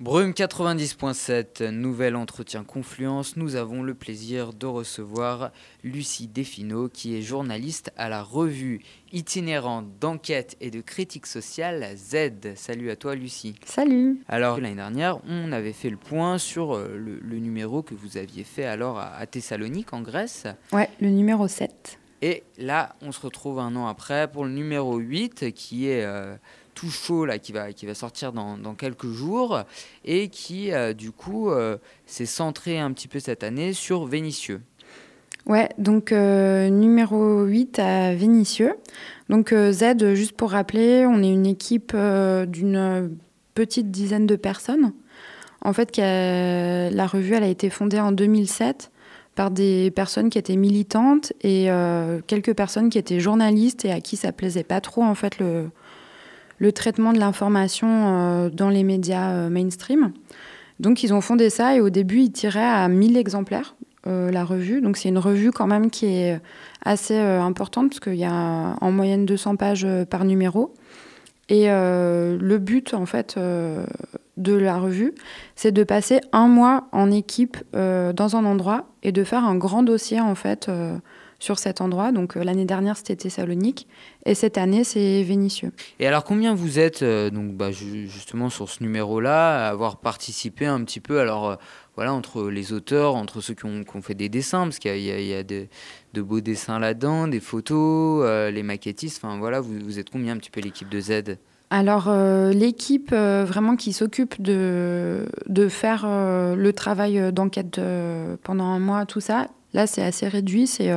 Brume 90.7, nouvel entretien Confluence. Nous avons le plaisir de recevoir Lucie Desfinaux, qui est journaliste à la revue itinérante d'enquête et de critique sociale Z. Salut à toi, Lucie. Salut. Alors, l'année dernière, on avait fait le point sur le numéro que vous aviez fait alors à Thessalonique, en Grèce. Ouais, le numéro 7. Et là, on se retrouve un an après pour le numéro 8, qui est tout chaud, là, qui va sortir dans quelques jours, et qui, s'est centré un petit peu cette année sur Vénissieux. Ouais, donc numéro 8 à Vénissieux. Donc Z, juste pour rappeler, on est une équipe d'une petite dizaine de personnes. En fait, la revue, elle a été fondée en 2007 par des personnes qui étaient militantes et quelques personnes qui étaient journalistes et à qui ça plaisait pas trop, en fait, le traitement de l'information dans les médias mainstream. Donc, ils ont fondé ça et au début, ils tiraient à 1000 exemplaires, la revue. Donc, c'est une revue quand même qui est assez importante parce qu'il y a en moyenne 200 pages par numéro. Et le but, en fait, de la revue, c'est de passer un mois en équipe dans un endroit et de faire un grand dossier, en fait, sur cet endroit. Donc, l'année dernière, c'était Thessalonique. Et cette année, c'est Vénissieux. Et alors, combien vous êtes, justement, sur ce numéro-là, à avoir participé un petit peu, entre les auteurs, entre ceux qui ont fait des dessins, parce qu'il y a de beaux dessins là-dedans, des photos, les maquettistes, vous êtes combien un petit peu l'équipe de Z ? Alors, l'équipe vraiment qui s'occupe de faire le travail d'enquête pendant un mois, tout ça, là, c'est assez réduit, c'est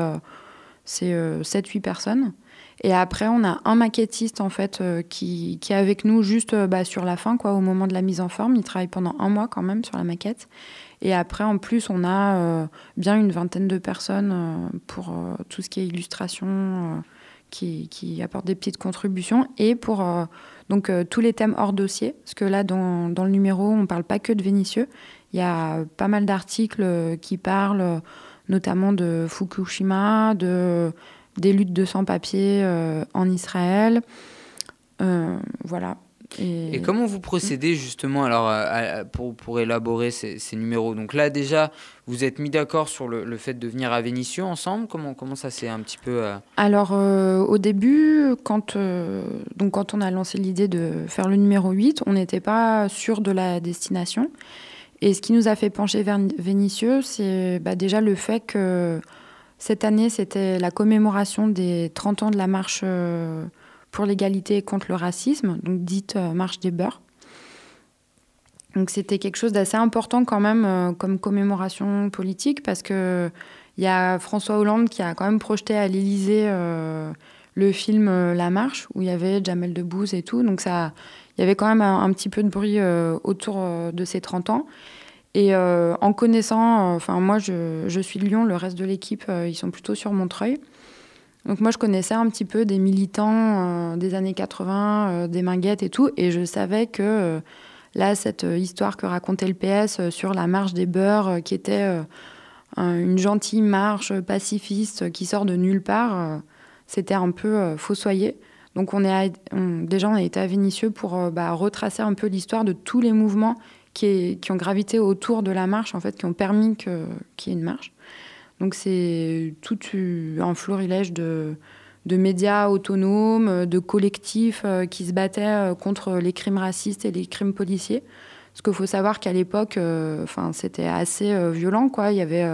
7-8 personnes. Et après, on a un maquettiste, en fait, qui est avec nous juste sur la fin, quoi, au moment de la mise en forme. Il travaille pendant un mois, quand même, sur la maquette. Et après, en plus, on a bien une vingtaine de personnes pour tout ce qui est illustration, qui apportent des petites contributions. Et pour tous les thèmes hors dossier, parce que là, dans le numéro, on ne parle pas que de Vénissieux. Il y a pas mal d'articles qui parlent notamment de Fukushima, des luttes de sans-papiers en Israël. Voilà. Et comment vous procédez justement pour élaborer ces numéros ? Donc là déjà, vous êtes mis d'accord sur le fait de venir à Vénissieux ensemble ? Comment ça s'est un petit peu... Alors au début, quand on a lancé l'idée de faire le numéro 8, on n'était pas sûr de la destination. Et ce qui nous a fait pencher vers Vénissieux, c'est déjà le fait que cette année, c'était la commémoration des 30 ans de la marche pour l'égalité contre le racisme, donc dite marche des beurs. Donc c'était quelque chose d'assez important quand même comme commémoration politique parce qu'il y a François Hollande qui a quand même projeté à l'Élysée le film La Marche, où il y avait Jamel Debbouze et tout. Donc il y avait quand même un petit peu de bruit autour de ces 30 ans. Et en connaissant, moi je suis de Lyon, le reste de l'équipe, ils sont plutôt sur Montreuil. Donc moi je connaissais un petit peu des militants des années 80, des Minguettes et tout, et je savais que là, cette histoire que racontait le PS sur la marche des beurs, qui était une gentille marche pacifiste qui sort de nulle part, c'était un peu fossoyé. Donc on a été à Vénissieux pour retracer un peu l'histoire de tous les mouvements qui ont gravité autour de la marche, en fait, qui ont permis qu'il y ait une marche. Donc c'est tout un florilège de médias autonomes, de collectifs qui se battaient contre les crimes racistes et les crimes policiers. Parce qu'il faut savoir qu'à l'époque, c'était assez violent, quoi. Il y avait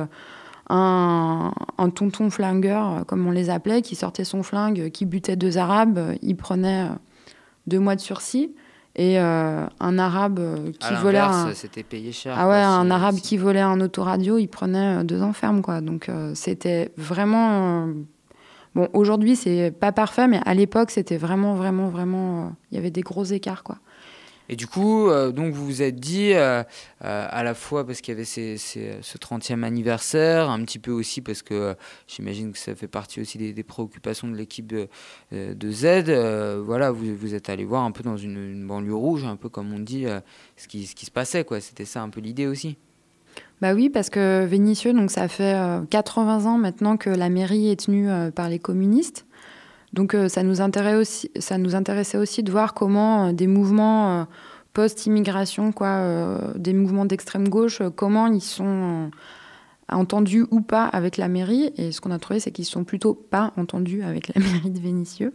un tonton flingueur, comme on les appelait, qui sortait son flingue, qui butait 2 Arabes. Il prenait 2 mois de sursis. Et un Arabe qui volait c'était payé cher. Ah ouais, un Arabe qui volait un autoradio, il prenait 2 ans ferme, quoi. Donc c'était vraiment... Bon, aujourd'hui, c'est pas parfait, mais à l'époque, c'était vraiment, vraiment, vraiment... Il y avait des gros écarts, quoi. Et du coup, donc vous vous êtes dit, à la fois parce qu'il y avait ce 30e anniversaire, un petit peu aussi parce que j'imagine que ça fait partie aussi des préoccupations de l'équipe de Z, vous êtes allé voir un peu dans une banlieue rouge, un peu comme on dit, ce qui se passait, quoi. C'était ça un peu l'idée aussi. Bah oui, parce que Vénissieux, donc ça fait 80 ans maintenant que la mairie est tenue par les communistes. Donc ça nous intéressait aussi de voir comment des mouvements post-immigration, des mouvements d'extrême gauche, comment ils sont entendus ou pas avec la mairie. Et ce qu'on a trouvé, c'est qu'ils sont plutôt pas entendus avec la mairie de Vénissieux.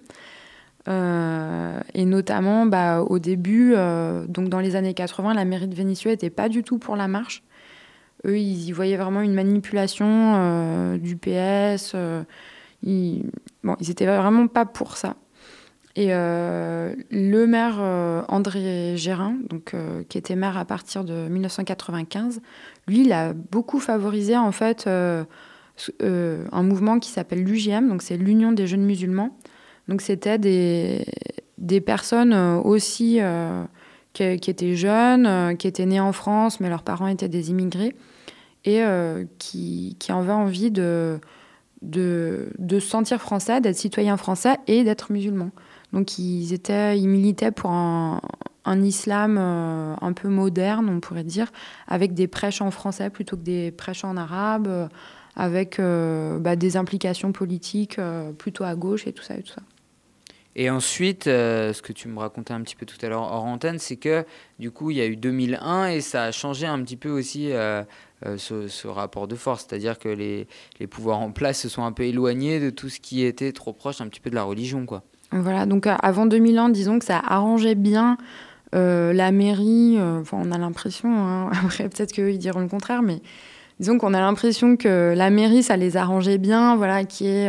Et notamment, au début, donc dans les années 80, la mairie de Vénissieux n'était pas du tout pour la marche. Eux, ils y voyaient vraiment une manipulation du PS. Ils étaient vraiment pas pour ça. Et le maire André Gérin, qui était maire à partir de 1995, lui, il a beaucoup favorisé en fait un mouvement qui s'appelle l'UJM, donc c'est l'Union des jeunes musulmans. Donc c'était des personnes aussi qui étaient jeunes, qui étaient nées en France, mais leurs parents étaient des immigrés, et qui avaient envie de se sentir français, d'être citoyens français et d'être musulmans. Donc ils militaient pour un islam un peu moderne, on pourrait dire, avec des prêches en français plutôt que des prêches en arabe, avec des implications politiques plutôt à gauche et tout ça et tout ça. Et ensuite, ce que tu me racontais un petit peu tout à l'heure hors antenne, c'est que du coup, il y a eu 2001 et ça a changé un petit peu aussi ce rapport de force. C'est-à-dire que les pouvoirs en place se sont un peu éloignés de tout ce qui était trop proche un petit peu de la religion, quoi. Voilà, donc avant 2001, disons que ça arrangeait bien la mairie. On a l'impression, hein, après peut-être qu'ils diront le contraire, mais disons qu'on a l'impression que la mairie, ça les arrangeait bien, voilà, qu'il y ait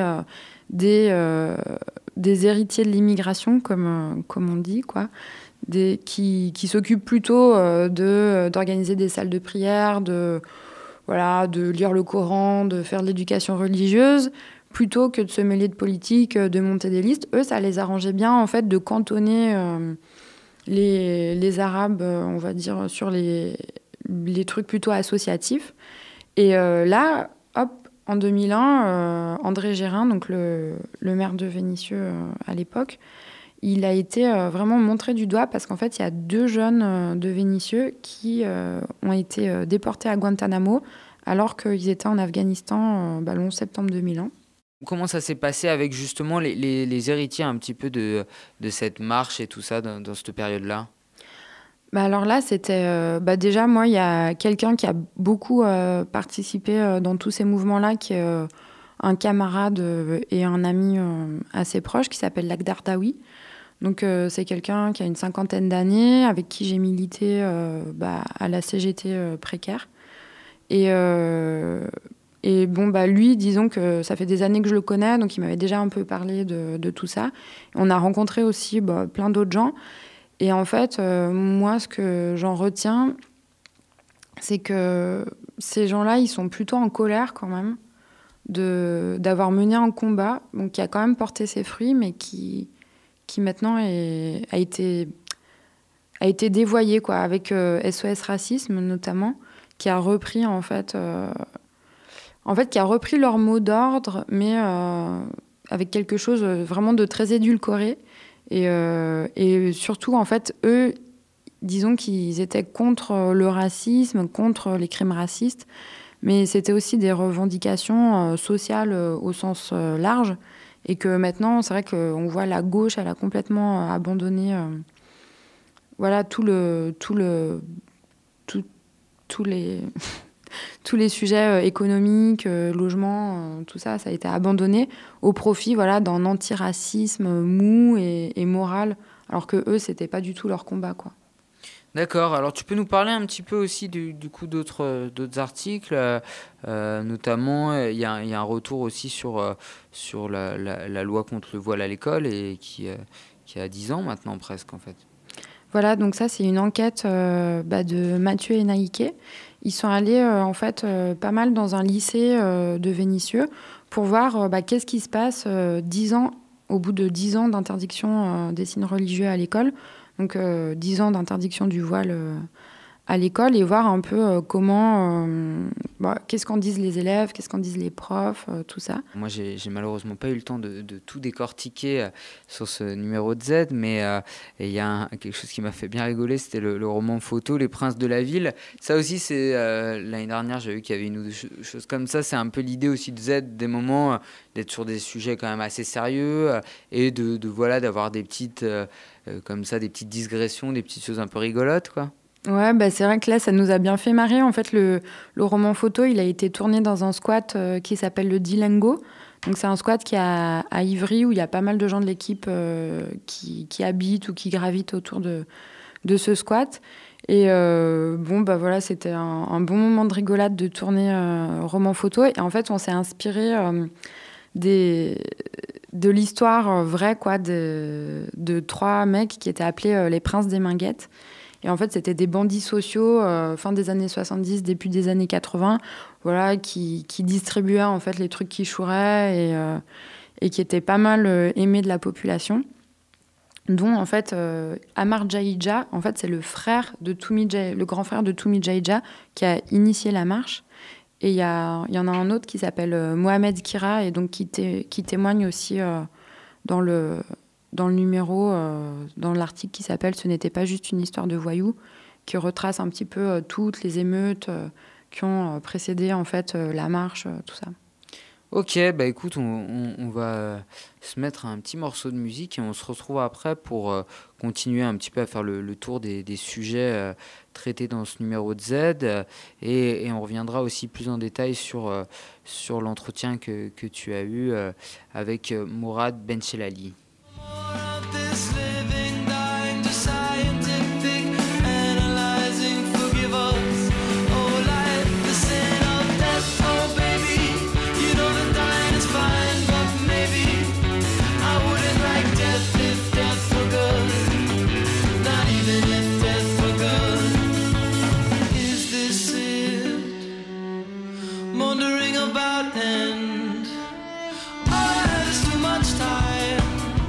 des héritiers de l'immigration, comme on dit, quoi, qui s'occupent plutôt d'organiser des salles de prière, de lire le Coran, de faire de l'éducation religieuse, plutôt que de se mêler de politique, de monter des listes. Eux, ça les arrangeait bien, en fait, de cantonner les Arabes, on va dire, sur les trucs plutôt associatifs. Et là, hop, en 2001, André Gérin, donc le maire de Vénissieux à l'époque, il a été vraiment montré du doigt parce qu'en fait, il y a 2 jeunes de Vénissieux qui ont été déportés à Guantanamo alors qu'ils étaient en Afghanistan le 11 septembre 2001. Comment ça s'est passé avec justement les héritiers un petit peu de cette marche et tout ça dans cette période-là ? Alors là, c'était... déjà, moi, il y a quelqu'un qui a beaucoup participé dans tous ces mouvements-là, qui est un camarade et un ami assez proche, qui s'appelle Lakhdar Daoui. Donc, c'est quelqu'un qui a une 50aine d'années, avec qui j'ai milité à la CGT précaire. Et lui, disons que ça fait des années que je le connais, donc il m'avait déjà un peu parlé de tout ça. On a rencontré aussi plein d'autres gens. Et en fait, moi, ce que j'en retiens, c'est que ces gens-là, ils sont plutôt en colère quand même d'avoir mené un combat, donc qui a quand même porté ses fruits, mais qui maintenant a été dévoyé, quoi, avec SOS Racisme notamment, qui a repris qui a repris leur mot d'ordre, mais avec quelque chose vraiment de très édulcoré. Et surtout, en fait, eux, disons qu'ils étaient contre le racisme, contre les crimes racistes, mais c'était aussi des revendications sociales au sens large. Et que maintenant, c'est vrai qu'on voit la gauche, elle a complètement abandonné tous les sujets économiques, logement, tout ça, ça a été abandonné au profit d'un antiracisme mou et moral, alors que eux, c'était pas du tout leur combat, quoi. D'accord. Alors, tu peux nous parler un petit peu aussi du coup d'autres articles, notamment il y a un retour aussi sur la loi contre le voile à l'école et qui a 10 ans maintenant presque, en fait. Voilà, donc ça, c'est une enquête de Mathieu et Naïké. Ils sont allés pas mal dans un lycée de Vénissieux pour voir qu'est-ce qui se passe au bout de 10 ans d'interdiction des signes religieux à l'école. Donc 10 ans d'interdiction du voile à l'école et voir un peu comment, qu'est-ce qu'en disent les élèves, qu'est-ce qu'en disent les profs, tout ça. Moi, j'ai malheureusement pas eu le temps de tout décortiquer sur ce numéro de Z, mais il y a quelque chose qui m'a fait bien rigoler, c'était le roman photo Les Princes de la Ville. Ça aussi, c'est l'année dernière, j'ai vu qu'il y avait une ou deux choses comme ça. C'est un peu l'idée aussi de Z, des moments d'être sur des sujets quand même assez sérieux et voilà, d'avoir des petites comme ça, des petites digressions, des petites choses un peu rigolotes, quoi. Ouais, c'est vrai que là, ça nous a bien fait marrer. En fait, le roman photo, il a été tourné dans un squat qui s'appelle le Dilengo. Donc, c'est un squat qui est à Ivry, où il y a pas mal de gens de l'équipe qui habitent ou qui gravitent autour de ce squat. Et voilà, c'était un bon moment de rigolade de tourner roman photo. Et en fait, on s'est inspiré de l'histoire vraie, quoi, de 3 mecs qui étaient appelés les Princes des Minguettes. Et en fait, c'était des bandits sociaux, fin des années 70, début des années 80, voilà, qui distribuaient en fait les trucs qui chouraient et qui étaient pas mal aimés de la population. Dont en fait, Amar Jahidja, en fait, c'est le grand frère de Toumi Jahidja qui a initié la marche. Et il y en a un autre qui s'appelle Mohamed Kira et donc qui témoigne aussi dans le numéro, dans l'article qui s'appelle « Ce n'était pas juste une histoire de voyous », qui retrace un petit peu toutes les émeutes qui ont précédé en fait la marche, tout ça. Ok, écoute, on va se mettre un petit morceau de musique et on se retrouve après pour continuer un petit peu à faire le tour des sujets traités dans ce numéro de Z et on reviendra aussi plus en détail sur l'entretien que tu as eu avec Mourad Benchelali. Wondering about end. Oh, there's too much time.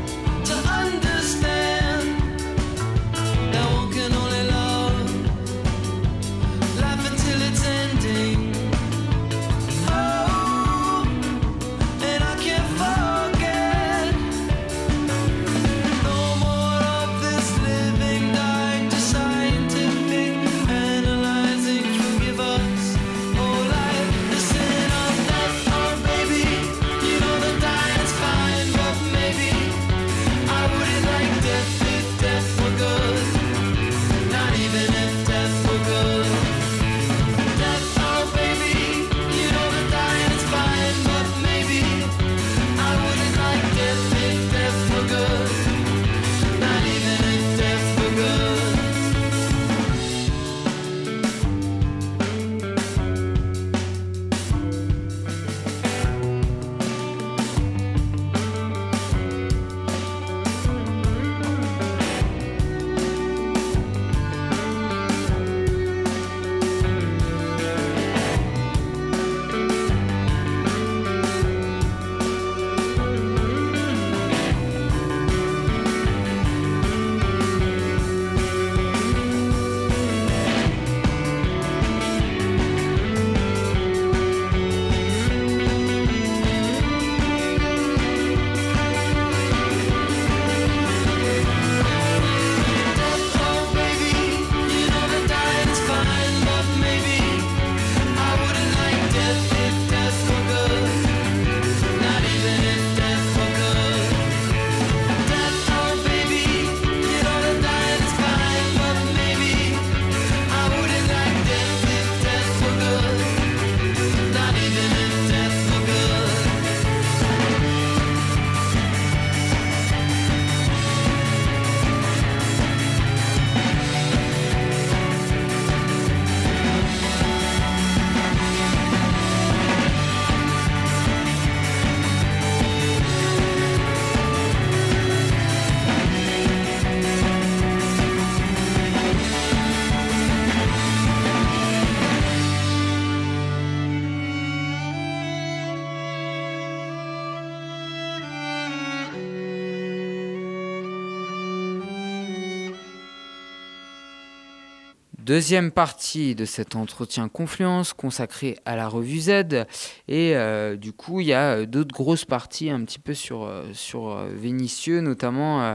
deuxième partie de cet entretien Confluence consacré à la revue Z. Et du coup, il y a d'autres grosses parties un petit peu sur Vénissieux, notamment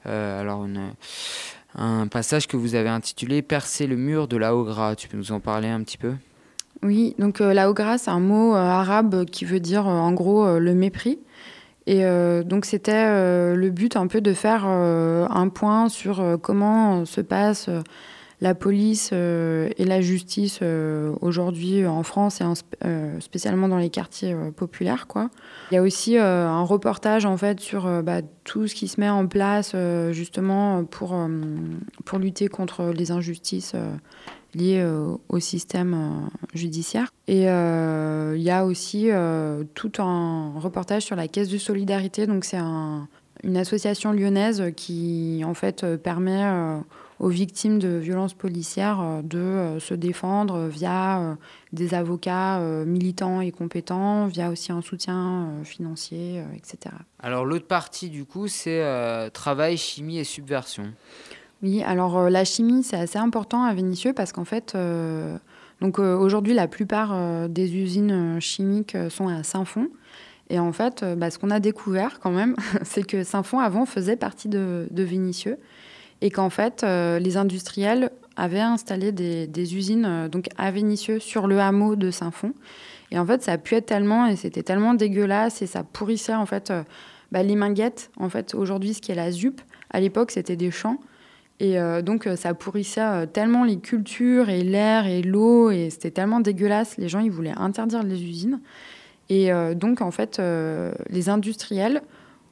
un passage que vous avez intitulé « Percer le mur de la Hogra ». Tu peux nous en parler un petit peu ? Oui, donc la Hogra, c'est un mot arabe qui veut dire en gros le mépris. Et donc c'était le but un peu de faire un point sur comment se passe la police et la justice aujourd'hui en France et spécialement dans les quartiers populaires, quoi. Il y a aussi un reportage en fait sur tout ce qui se met en place justement pour lutter contre les injustices liées au système judiciaire. Et il y a aussi tout un reportage sur la Caisse de solidarité. Donc c'est une association lyonnaise qui en fait permet aux victimes de violences policières de se défendre via des avocats militants et compétents, via aussi un soutien financier, etc. Alors l'autre partie du coup, c'est travail, chimie et subversion. Oui, alors la chimie, c'est assez important à Vénissieux parce qu'en fait, aujourd'hui, la plupart des usines chimiques sont à Saint-Fond. Et en fait, ce qu'on a découvert quand même, c'est que Saint-Fond, avant, faisait partie de Vénissieux. Et qu'en fait, les industriels avaient installé des usines donc à Vénissieux, sur le hameau de Saint-Fond. Et en fait, ça puait tellement et c'était tellement dégueulasse et ça pourrissait en fait les Minguettes. En fait, aujourd'hui, ce qui est la ZUP, à l'époque, c'était des champs. Et donc, ça pourrissait tellement les cultures et l'air et l'eau. Et c'était tellement dégueulasse. Les gens, ils voulaient interdire les usines. Et donc, en fait, les industriels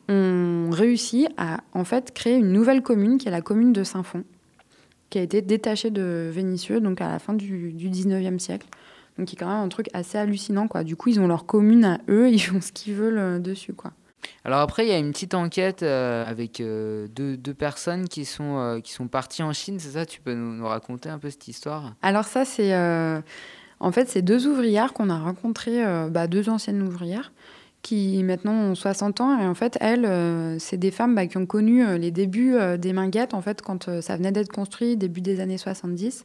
ont réussi à en fait, créer une nouvelle commune, qui est la commune de Saint-Fond, qui a été détachée de Vénissieux donc à la fin du 19e siècle. Donc, c'est quand même un truc assez hallucinant, quoi. Du coup, ils ont leur commune à eux. Ils font ce qu'ils veulent dessus, quoi. Alors après, il y a une petite enquête avec deux personnes qui sont parties en Chine, c'est ça ? Tu peux nous raconter un peu cette histoire ? Alors ça, c'est en fait, c'est deux ouvrières qu'on a rencontrées, deux anciennes ouvrières, qui maintenant ont 60 ans. Et en fait, elles, c'est des femmes qui ont connu les débuts des Minguettes, en fait, quand ça venait d'être construit, début des années 70.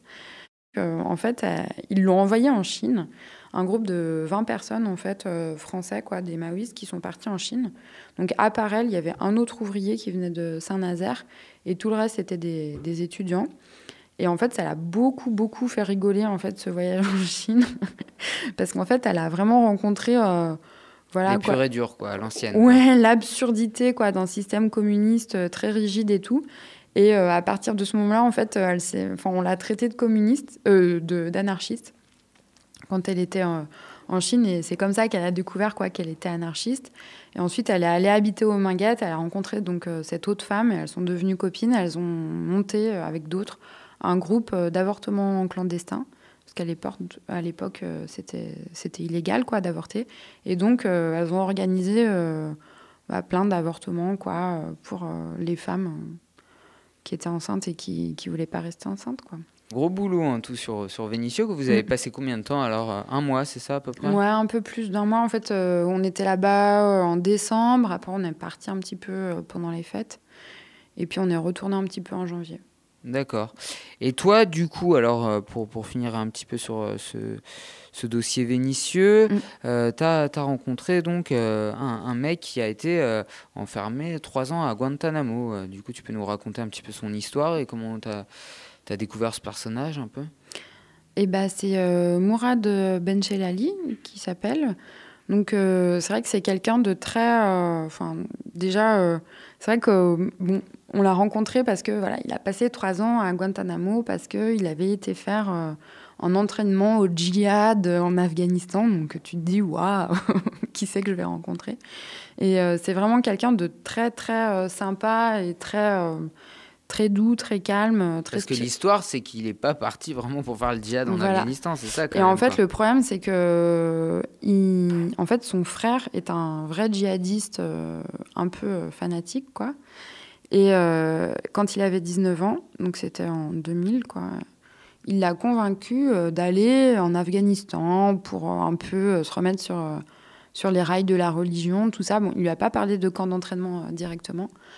En fait, ils l'ont envoyé en Chine. Un groupe de 20 personnes, en fait, français, quoi, des maoïstes, qui sont partis en Chine. Donc, à part elles, il y avait un autre ouvrier qui venait de Saint-Nazaire, et tout le reste, c'était des étudiants. Et en fait, ça l'a beaucoup, beaucoup fait rigoler, en fait, ce voyage en Chine. Parce qu'en fait, elle a vraiment rencontré... les purs et durs, quoi, à l'ancienne. Ouais, quoi. l'absurdité, quoi, d'un système communiste très rigide et tout. Et à partir de ce moment-là, en fait, on l'a traitée de communiste, d'anarchiste, quand elle était en Chine. Et c'est comme ça qu'elle a découvert qu'elle était anarchiste. Et ensuite, elle est allée habiter aux Minguettes. Elle a rencontré donc cette autre femme. Et elles sont devenues copines. Elles ont monté avec d'autres un groupe d'avortement clandestin. Parce qu'à l'époque, c'était illégal, quoi, d'avorter. Et donc, elles ont organisé plein d'avortements, quoi, pour les femmes qui étaient enceintes et qui voulaient pas rester enceintes, quoi. Gros boulot, hein, tout sur Vénissieux. Que vous avez passé combien de temps alors ? Un mois, c'est ça à peu près ? Ouais, un peu plus d'un mois. En fait, on était là-bas en décembre. Après, on est parti un petit peu pendant les fêtes. Et puis, on est retourné un petit peu en janvier. D'accord. Et toi, du coup, alors, pour finir un petit peu sur ce dossier Vénissieux, t'as rencontré donc un mec qui a été enfermé 3 ans à Guantanamo. Du coup, tu peux nous raconter un petit peu son histoire et comment t'as découvert ce personnage un peu ? Et c'est Mourad Benchelali qui s'appelle. Donc, c'est vrai que c'est quelqu'un de très... c'est vrai que... on l'a rencontré parce que voilà, il a passé 3 ans à Guantanamo parce qu'il avait été faire un entraînement au djihad en Afghanistan. Donc tu te dis, waouh, qui c'est que je vais rencontrer ? Et c'est vraiment quelqu'un de très, très sympa et très doux, très calme. Parce que l'histoire, c'est qu'il n'est pas parti vraiment pour faire le djihad en Afghanistan, c'est ça quand même. Et en fait, le problème, c'est que son frère est un vrai djihadiste un peu fanatique, quoi. Et quand il avait 19 ans, donc c'était en 2000, quoi, il l'a convaincu d'aller en Afghanistan pour un peu se remettre sur les rails de la religion, tout ça. Bon, il lui a pas parlé de camp d'entraînement directement.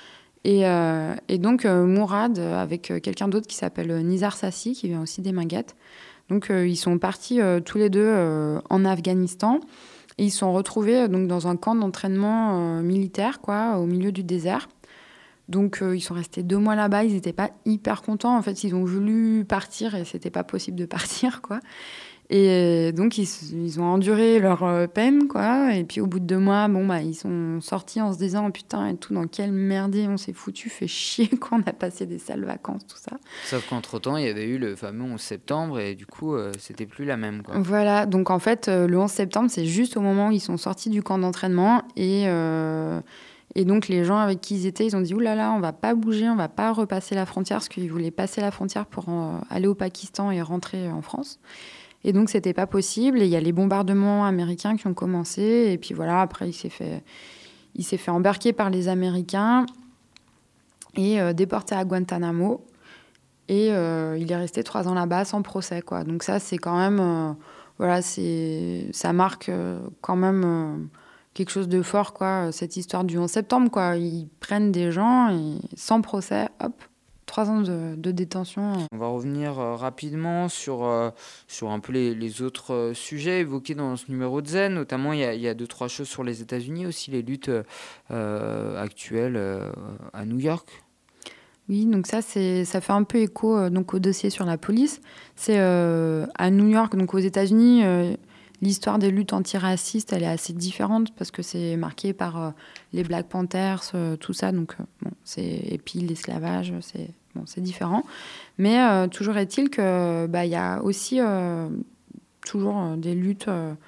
Et donc, Mourad, avec quelqu'un d'autre qui s'appelle Nizar Sassi, qui vient aussi des Minguettes. Donc, ils sont partis tous les deux en Afghanistan. Et ils se sont retrouvés donc, dans un camp d'entraînement militaire, quoi, au milieu du désert. Donc, ils sont restés 2 mois là-bas. Ils n'étaient pas hyper contents. En fait, ils ont voulu partir et c'était pas possible de partir, quoi. Et donc, ils ont enduré leur peine, quoi. Et puis, au bout de 2 mois, ils sont sortis en se disant « Putain, et tout, dans quel merdier on s'est foutu, fait chier qu'on a passé des sales vacances, tout ça. » Sauf qu'entre-temps, il y avait eu le fameux 11 septembre et du coup, c'était plus la même, quoi. Voilà, donc en fait, le 11 septembre, c'est juste au moment où ils sont sortis du camp d'entraînement. Et donc, les gens avec qui ils étaient, ils ont dit « Ouh là là, on va pas bouger, on va pas repasser la frontière », parce qu'ils voulaient passer la frontière pour aller au Pakistan et rentrer en France. Et donc, c'était pas possible. Et il y a les bombardements américains qui ont commencé. Et puis voilà, après, il s'est fait embarquer par les Américains et déporté à Guantanamo. Et il est resté 3 ans là-bas sans procès, quoi. Donc ça, c'est quand même... ça marque quand même quelque chose de fort, quoi, cette histoire du 11 septembre, quoi. Ils prennent des gens et sans procès, hop, 3 ans de détention. On va revenir rapidement sur un peu les autres sujets évoqués dans ce numéro de Zen. Notamment, il y a 2-3 choses sur les États-Unis aussi, les luttes actuelles à New York. Oui, donc ça fait un peu écho donc au dossier sur la police. C'est à New York, donc aux États-Unis, l'histoire des luttes antiracistes, elle est assez différente parce que c'est marqué par les Black Panthers, tout ça. Donc et puis l'esclavage, c'est différent. Mais toujours est-il que il y a aussi toujours des luttes,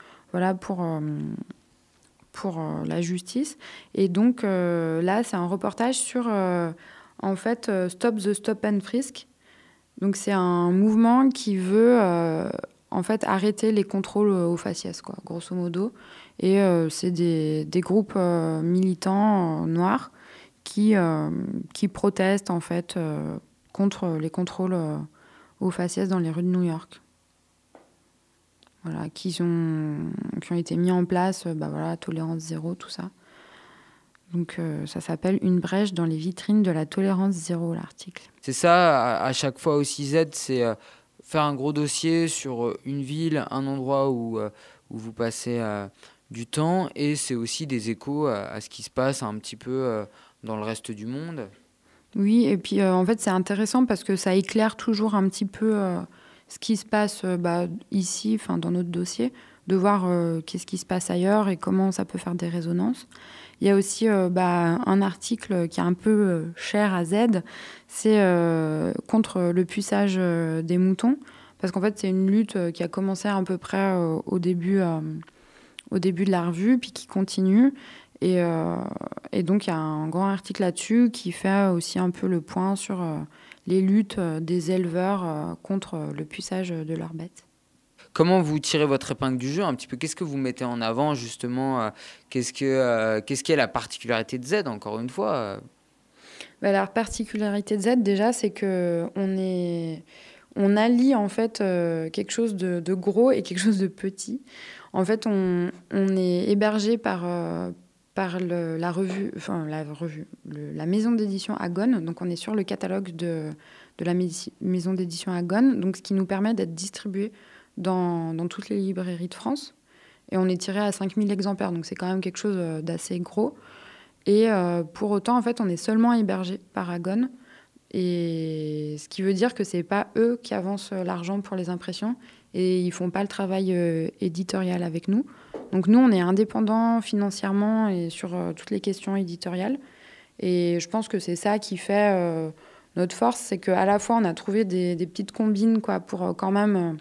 pour la justice. Et donc là, c'est un reportage sur en fait, Stop the Stop and Frisk. Donc, c'est un mouvement qui veut en fait arrêter les contrôles aux faciès, quoi, grosso modo. Et c'est des groupes militants noirs qui protestent en fait contre les contrôles aux faciès dans les rues de New York. Voilà, qui ont été mis en place, tolérance zéro, tout ça. Donc ça s'appelle « Une brèche dans les vitrines de la tolérance zéro », l'article. C'est ça, à chaque fois aussi, Z, c'est faire un gros dossier sur une ville, un endroit où vous passez du temps, et c'est aussi des échos à ce qui se passe un petit peu dans le reste du monde. Oui, et puis en fait c'est intéressant parce que ça éclaire toujours un petit peu ce qui se passe ici, dans notre dossier, de voir qu'est-ce qui se passe ailleurs et comment ça peut faire des résonances. Il y a aussi un article qui est un peu cher à Z, c'est contre le puçage des moutons, parce qu'en fait c'est une lutte qui a commencé à peu près au début de la revue, puis qui continue. Et donc il y a un grand article là-dessus qui fait aussi un peu le point sur les luttes des éleveurs contre le puçage de leurs bêtes. Comment vous tirez votre épingle du jeu un petit peu? Qu'est-ce que vous mettez en avant justement? Qu'est-ce qui est la particularité de Z, encore une fois? La particularité de Z déjà, c'est que on allie en fait quelque chose de gros et quelque chose de petit. En fait, on est hébergé par la maison d'édition Agone. Donc on est sur le catalogue de la maison d'édition Agone, donc ce qui nous permet d'être distribué dans toutes les librairies de France. Et on est tiré à 5000 exemplaires, donc c'est quand même quelque chose d'assez gros. Et pour autant, en fait, on est seulement hébergé par Agone. Et ce qui veut dire que c'est pas eux qui avancent l'argent pour les impressions et ils font pas le travail éditorial avec nous. Donc nous, on est indépendants financièrement et sur toutes les questions éditoriales. Et je pense que c'est ça qui fait notre force, c'est qu'à la fois, on a trouvé des petites combines pour quand même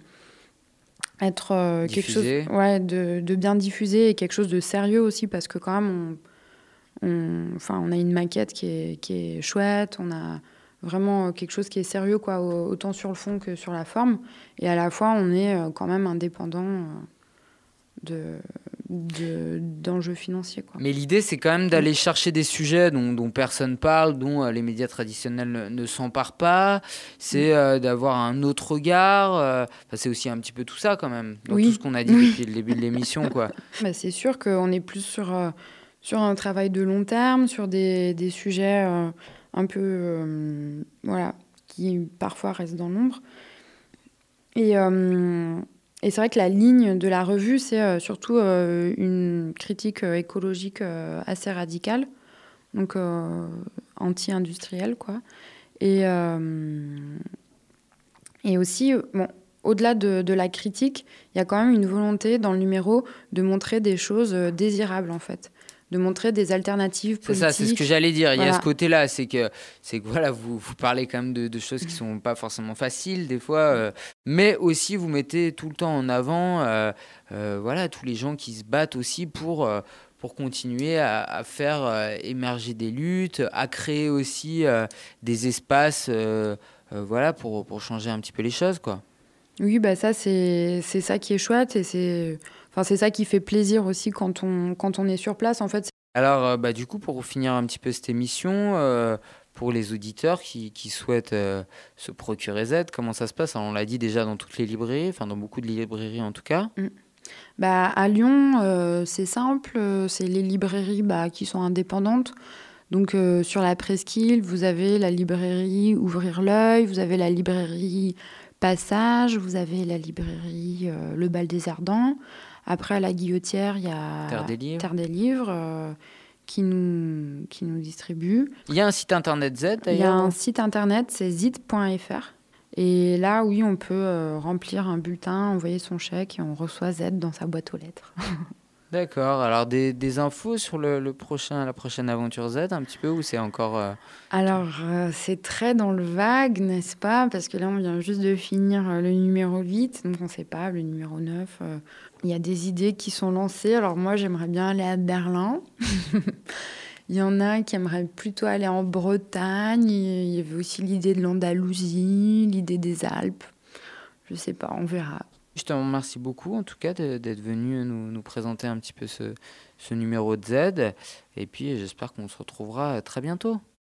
être quelque chose de bien diffusé et quelque chose de sérieux aussi, parce que quand même, on a une maquette qui est chouette, on a vraiment quelque chose qui est sérieux, autant sur le fond que sur la forme. Et à la fois, on est quand même indépendant d'enjeux financiers. Mais l'idée, c'est quand même d'aller chercher des sujets dont personne parle, dont les médias traditionnels ne s'emparent pas. C'est d'avoir un autre regard. C'est aussi un petit peu tout ça, quand même, dans tout ce qu'on a dit depuis le début de l'émission, quoi. C'est sûr qu'on est plus sur un travail de long terme, sur des sujets un peu, voilà, qui parfois restent dans l'ombre. Et, et c'est vrai que la ligne de la revue, c'est surtout une critique écologique assez radicale, donc anti-industrielle, quoi. Et, et aussi, bon, au-delà de la critique, il y a quand même une volonté dans le numéro de montrer des choses désirables, en fait. De montrer des alternatives C'est politiques. ça, c'est ce que j'allais dire. Il y a Voilà. ce côté-là, c'est que voilà, vous parlez quand même de choses qui sont pas forcément faciles des fois, mais aussi vous mettez tout le temps en avant, voilà, tous les gens qui se battent aussi pour continuer à faire émerger des luttes, à créer aussi des espaces, voilà, pour changer un petit peu les choses, quoi. Oui, bah ça, c'est ça qui est chouette et c'est ça qui fait plaisir aussi quand on est sur place, en fait. Alors, bah, du coup, pour finir un petit peu cette émission, pour les auditeurs qui souhaitent se procurer Z, comment ça se passe? Alors, on l'a dit déjà dans toutes les librairies, enfin dans beaucoup de librairies en tout cas. Bah, à Lyon, c'est simple, c'est les librairies qui sont indépendantes. Donc, sur la Presqu'île, vous avez la librairie Ouvrir l'œil, vous avez la librairie Passage, vous avez la librairie Le Bal des Ardents. Après, à la Guillotière, il y a Terre des Livres. Terre des Livres qui nous distribue. Il y a un site internet Z Il y a d'ailleurs. un site internet, c'est zit.fr. Et là, oui, on peut remplir un bulletin, envoyer son chèque et on reçoit Z dans sa boîte aux lettres. D'accord. Alors, des infos sur la prochaine aventure Z, un petit peu, ou c'est encore. Alors, c'est très dans le vague, n'est-ce pas? Parce que là, on vient juste de finir le numéro 8, donc on ne sait pas, le numéro 9. Il y a des idées qui sont lancées. Alors moi, j'aimerais bien aller à Berlin. Il y en a qui aimeraient plutôt aller en Bretagne. Il y avait aussi l'idée de l'Andalousie, l'idée des Alpes. Je ne sais pas, on verra. Je te remercie beaucoup, en tout cas, d'être venu nous présenter un petit peu ce numéro de Z. Et puis, j'espère qu'on se retrouvera très bientôt.